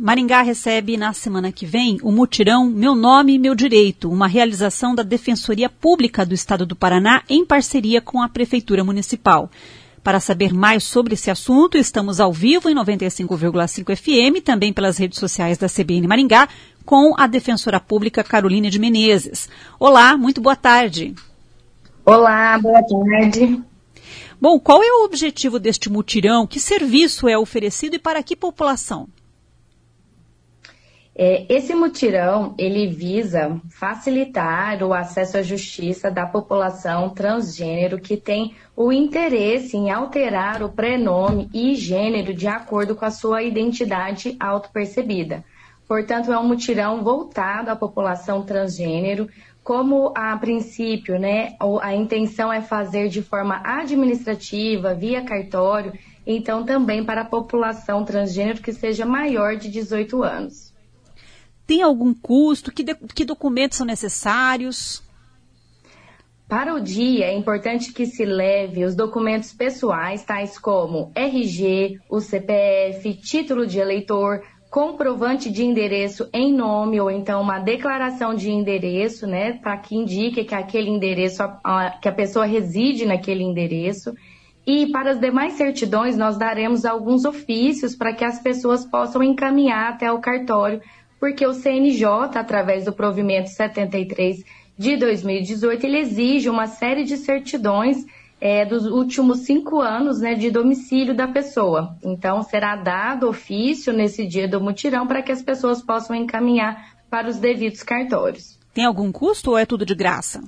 Maringá recebe na semana que vem o mutirão Meu Nome, Meu Direito, uma realização da Defensoria Pública do Estado do Paraná em parceria com a Prefeitura Municipal. Para saber mais sobre esse assunto, estamos ao vivo em 95,5 FM, também pelas redes sociais da CBN Maringá, com a defensora pública Caroline de Menezes. Olá, muito boa tarde. Olá, boa tarde. Bom, qual é o objetivo deste mutirão? Que serviço é oferecido e para que população? Esse mutirão, ele visa facilitar o acesso à justiça da população transgênero que tem o interesse em alterar o prenome e gênero de acordo com a sua identidade autopercebida. Portanto, é um mutirão voltado à população transgênero. Como a princípio, a intenção é fazer de forma administrativa, via cartório, então também para a população transgênero que seja maior de 18 anos. Tem algum custo? Que documentos são necessários? Para o dia, é importante que se leve os documentos pessoais, tais como RG, o CPF, título de eleitor, comprovante de endereço em nome ou então uma declaração de endereço, para que indique que aquele endereço, que a pessoa reside naquele endereço. E para as demais certidões, nós daremos alguns ofícios para que as pessoas possam encaminhar até o cartório, porque o CNJ, através do provimento 73 de 2018, ele exige uma série de certidões dos últimos 5 anos de domicílio da pessoa. Então, será dado ofício nesse dia do mutirão para que as pessoas possam encaminhar para os devidos cartórios. Tem algum custo ou é tudo de graça?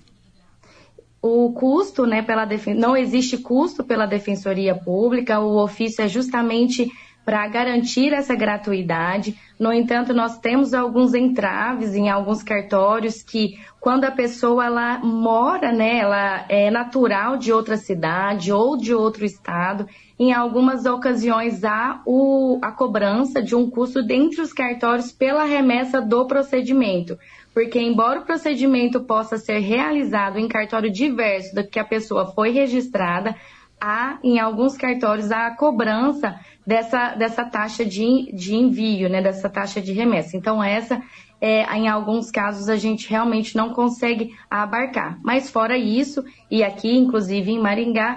O custo, não existe custo pela Defensoria Pública, o ofício é justamente para garantir essa gratuidade. No entanto, nós temos alguns entraves em alguns cartórios que, quando a pessoa ela mora, ela é natural de outra cidade ou de outro estado, em algumas ocasiões há a cobrança de um custo dentre os cartórios pela remessa do procedimento. Porque, embora o procedimento possa ser realizado em cartório diverso do que a pessoa foi registrada, em alguns cartórios, a cobrança dessa taxa de envio, dessa taxa de remessa. Então, em alguns casos, a gente realmente não consegue abarcar. Mas, fora isso, e aqui, inclusive, em Maringá,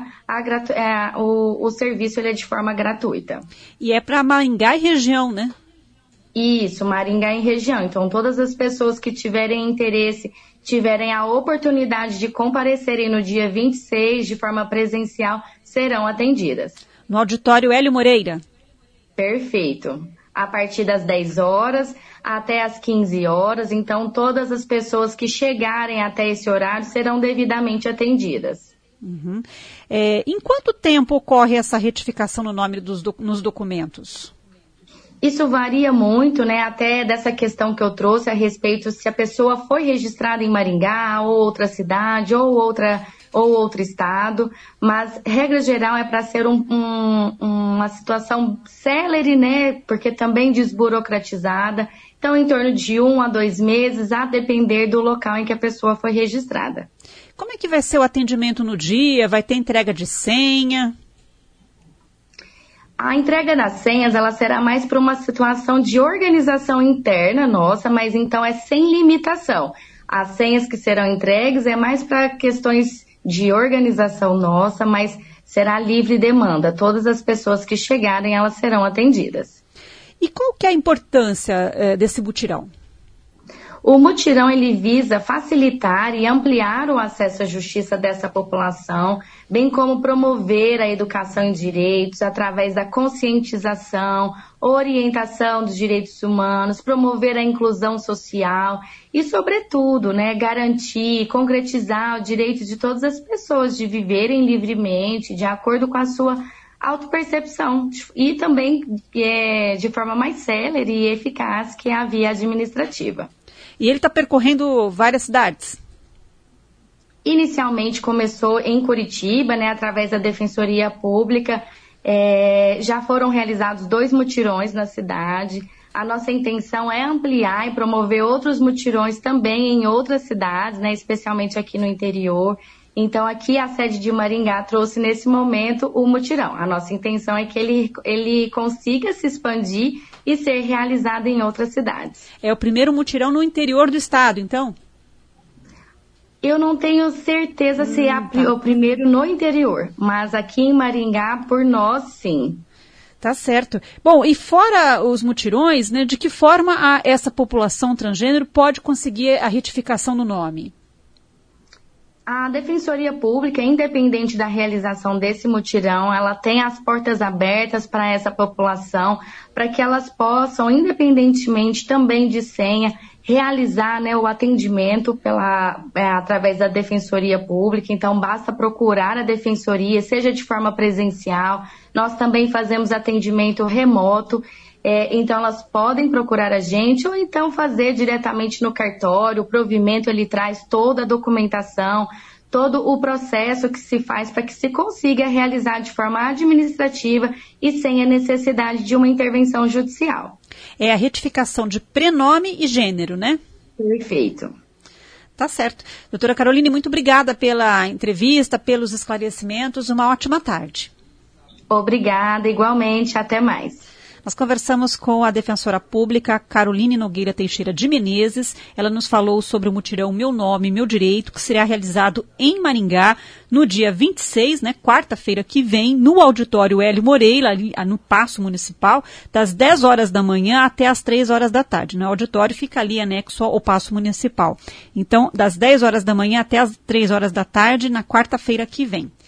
o serviço ele é de forma gratuita. E é para Maringá e região, né? Isso, Maringá e região. Então, todas as pessoas que tiverem interesse, tiverem a oportunidade de comparecerem no dia 26 de forma presencial, serão atendidas. No auditório Hélio Moreira? Perfeito. A partir das 10 horas até as 15 horas. Então, todas as pessoas que chegarem até esse horário serão devidamente atendidas. Uhum. Em quanto tempo ocorre essa retificação no nome nos documentos? Isso varia muito, até dessa questão que eu trouxe a respeito se a pessoa foi registrada em Maringá, ou outra cidade, ou outro estado, mas regra geral é para ser uma situação célere, porque também desburocratizada, então em torno de 1 a 2 meses, a depender do local em que a pessoa foi registrada. Como é que vai ser o atendimento no dia? Vai ter entrega de senha? A entrega das senhas, ela será mais para uma situação de organização interna nossa, mas então é sem limitação. As senhas que serão entregues é mais para questões de organização nossa, mas será livre demanda. Todas as pessoas que chegarem, elas serão atendidas. E qual que é a importância desse mutirão? O mutirão ele visa facilitar e ampliar o acesso à justiça dessa população, bem como promover a educação em direitos através da conscientização, orientação dos direitos humanos, promover a inclusão social e, sobretudo, garantir e concretizar o direito de todas as pessoas de viverem livremente, de acordo com a sua autopercepção e também de forma mais célere e eficaz que a via administrativa. E ele está percorrendo várias cidades? Inicialmente começou em Curitiba, através da Defensoria Pública. Já foram realizados 2 mutirões na cidade. A nossa intenção é ampliar e promover outros mutirões também em outras cidades, especialmente aqui no interior. Então, aqui a sede de Maringá trouxe nesse momento o mutirão. A nossa intenção é que ele consiga se expandir e ser realizado em outras cidades. É o primeiro mutirão no interior do estado, então? Eu não tenho certeza se é o primeiro no interior, mas aqui em Maringá, por nós, sim. Tá certo. Bom, e fora os mutirões, né, de que forma essa população transgênero pode conseguir a retificação do nome? A Defensoria Pública, independente da realização desse mutirão, ela tem as portas abertas para essa população, para que elas possam, independentemente também de senha, realizar, né, o atendimento através da Defensoria Pública. Então, basta procurar a Defensoria, seja de forma presencial. Nós também fazemos atendimento remoto. Então, elas podem procurar a gente ou então fazer diretamente no cartório. O provimento, ele traz toda a documentação, todo o processo que se faz para que se consiga realizar de forma administrativa e sem a necessidade de uma intervenção judicial. É a retificação de prenome e gênero, né? Perfeito. Tá certo. Doutora Caroline, muito obrigada pela entrevista, pelos esclarecimentos. Uma ótima tarde. Obrigada, igualmente. Até mais. Nós conversamos com a defensora pública Caroline Nogueira Teixeira de Menezes. Ela nos falou sobre o mutirão Meu Nome, Meu Direito, que será realizado em Maringá no dia 26, né, quarta-feira que vem, no auditório Hélio Moreira, ali no Paço Municipal, das 10 horas da manhã até as 3 horas da tarde. O auditório fica ali anexo ao Paço Municipal. Então, das 10 horas da manhã até as 3 horas da tarde, na quarta-feira que vem.